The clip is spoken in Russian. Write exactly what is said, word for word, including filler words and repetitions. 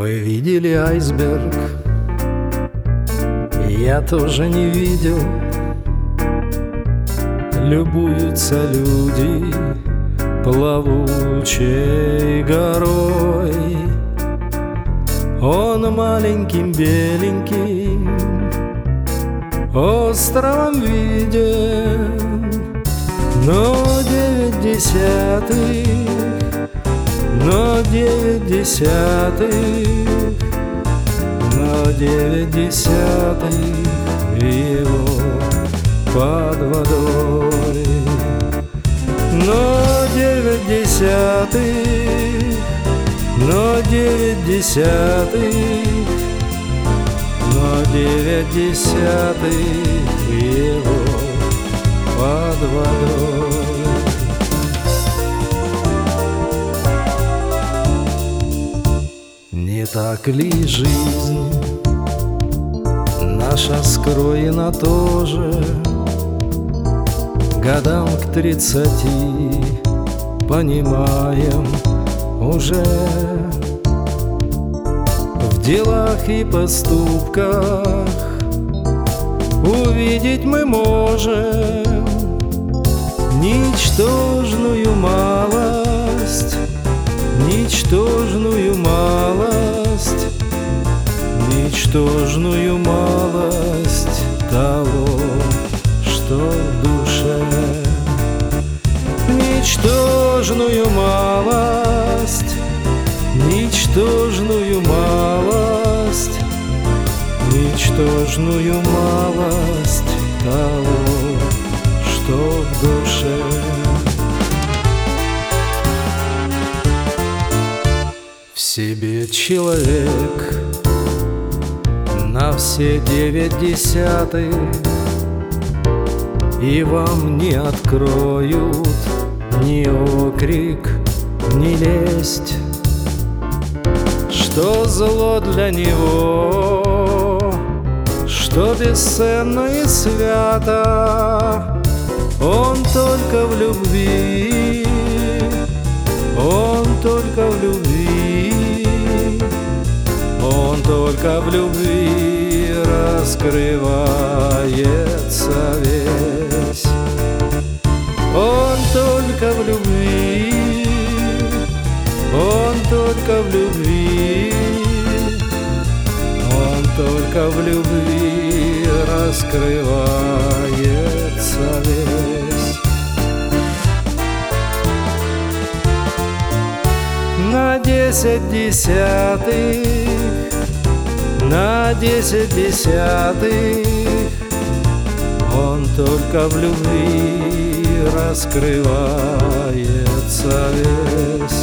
Вы видели айсберг? Я тоже не видел. Любуются люди плавучей горой. Он маленьким беленьким островом виден, но девять десятых, но девять десятых, но девять десятых его под водой. Но девять десятых, но девять десятых, но девять десятых его под водой. Не так ли жизнь наша скроена тоже? Годам к тридцати понимаем уже, в делах и поступках увидеть мы можем ничтожную малость, ничтожную малость, ничтожную малость того, что в душе. Ничтожную малость, ничтожную малость, ничтожную малость того, что в душе. В себе человек на все девять десятых, и вам не откроют ни окрик, ни лесть, что зло для него, что бесценно и свято. Он только в любви, он только в любви, он только в любви раскрывается весь. Он только в любви, он только в любви, он только в любви раскрывается весь. На десять десятых, на десять десятых, он только в любви раскрывается весь.